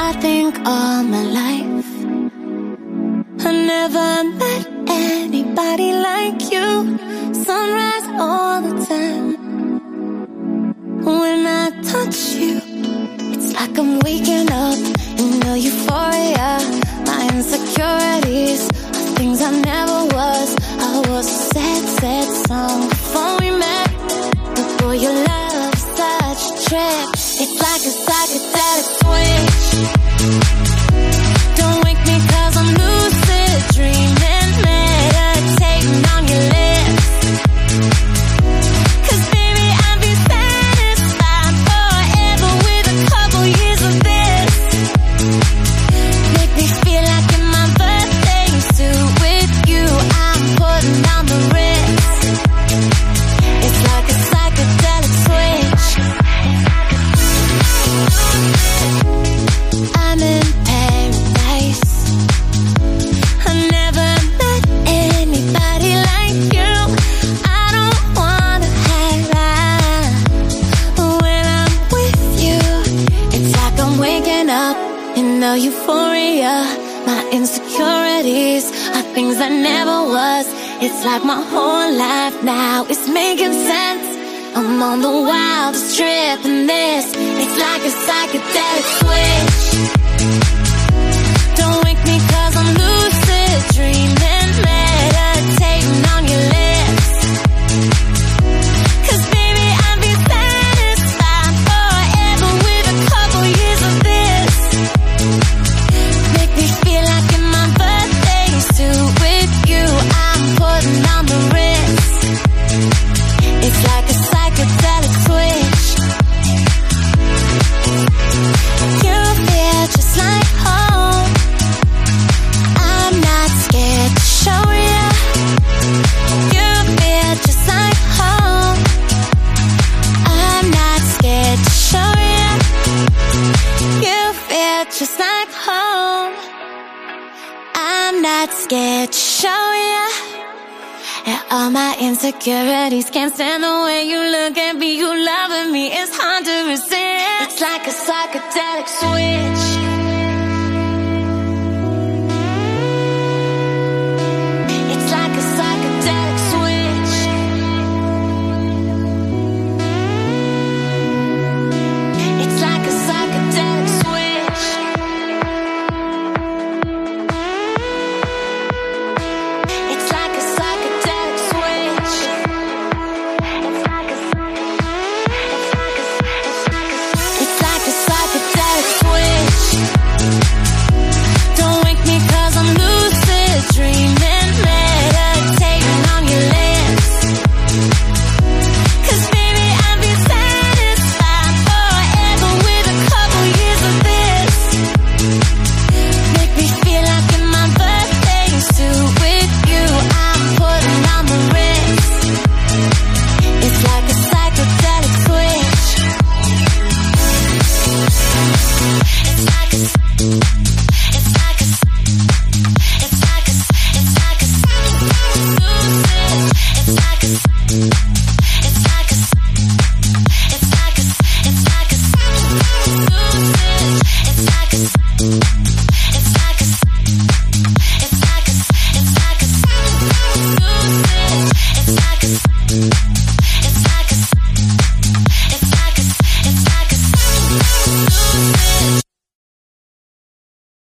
I think all my life I never met anybody like you. Sunrise all the time. When I touch you, it's like I'm waking up in the euphoria. My insecurities are things I never was. I was a sad, sad song before we met. But boy, your love is such a trip. It's like a psychedelic switch. Don't wake me 'cause I'm lucid dreaming, meditating on your lips. 'Cause baby, I'd be satisfied forever with a couple years of this. Make me feel like in my birthday suit with you, I'm putting on the Ritz. It's like a psychedelic switch. I'm in paradise. I never met anybody like you. I don't wanna hide out when I'm with you. It's like I'm waking up in the euphoria. My insecurities are things I never was. It's like my whole life now is making sense. I'm on the wildest trip in this. It's like a psychedelic switch. Don't wake me 'cause I'm lucid dreaming, meditating on your lips. 'Cause baby, I'd be satisfied forever with a couple years of this. Make me feel like in my birthday suit with you, I'm putting on the Ritz. It's like a psychedelic switch. You feel just like home. I'm not scared to show you. You feel just like home. I'm not scared to show you. You feel just like home. I'm not scared to show you. And all my insecurities can't stand the way you look at me. You loving me, it's hard to resist. It's like a psychedelic switch.